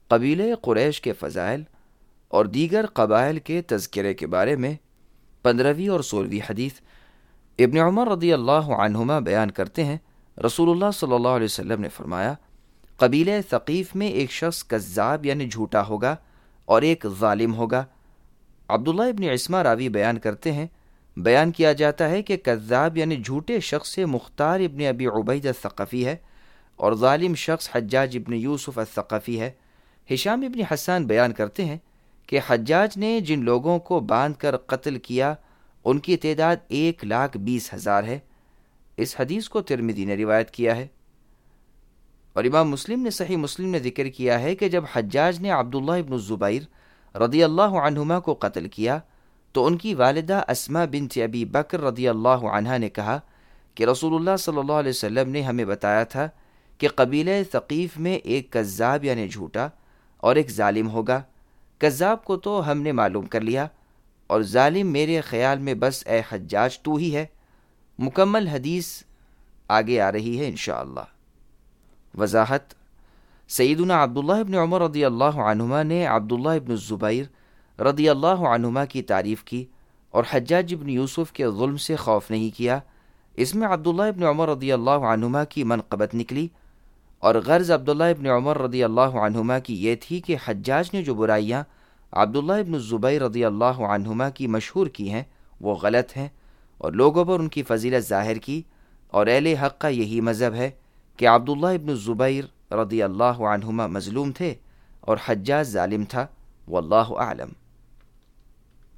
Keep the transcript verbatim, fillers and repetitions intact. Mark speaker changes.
Speaker 1: قبیلہ قریش کے فضائل اور دیگر قبائل کے تذکرے کے بارے میں پندرہویں اور سولہویں حدیث ابن عمر رضی اللہ عنہما بیان کرتے ہیں، رسول اللہ صلی اللہ علیہ وسلم نے فرمایا، قبیلہ ثقیف میں ایک شخص کذاب یعنی جھوٹا ہوگا اور ایک ظالم ہوگا۔ عبداللہ ابن عصمہ راوی بیان کرتے ہیں، بیان کیا جاتا ہے کہ کذاب یعنی جھوٹے شخص سے مختار ابن ابی عبید الثقفی ہے اور ظالم شخص حجاج ابن یوسف الثقفی ہے۔ ہشام ابن حسان بیان کرتے ہیں کہ حجاج نے جن لوگوں کو باندھ کر قتل کیا ان کی تعداد ایک لاکھ بیس ہزار ہے۔ اس حدیث کو ترمذی نے روایت کیا ہے، اور امام مسلم نے صحیح مسلم نے ذکر کیا ہے کہ جب حجاج نے عبداللہ ابن الزبیر رضی اللہ عنہما کو قتل کیا تو ان کی والدہ اسماء بنت ابی بکر رضی اللہ عنہا نے کہا کہ رسول اللہ صلی اللہ علیہ وسلم نے ہمیں بتایا تھا کہ قبیلہ ثقیف میں ایک کذاب یعنی جھوٹا اور ایک ظالم ہوگا۔ کذاب کو تو ہم نے معلوم کر لیا، اور ظالم میرے خیال میں بس اے حجاج تو ہی ہے۔ مکمل حدیث آگے آ رہی ہے انشاءاللہ۔ وضاحت: سیدنا عبداللہ ابن عمر رضی اللہ عنہما نے عبداللہ ابن الزبیر رضی اللہ عنہما کی تعریف کی اور حجاج ابن یوسف کے ظلم سے خوف نہیں کیا۔ اس میں عبداللہ ابن عمر رضی اللہ عنہما کی منقبت نکلی، اور غرض عبداللہ ابن عمر رضی اللہ عنہما کی یہ تھی کہ حجاج نے جو برائیاں عبداللہ ابن الزبیر رضی اللہ عنہما کی مشہور کی ہیں وہ غلط ہیں، اور لوگوں پر ان کی فضیلت ظاہر کی، اور اہل حق کا یہی مذہب ہے کہ عبداللہ ابن الزبیر رضی اللہ عنہما مظلوم تھے اور حجاج ظالم تھا۔ واللہ اعلم۔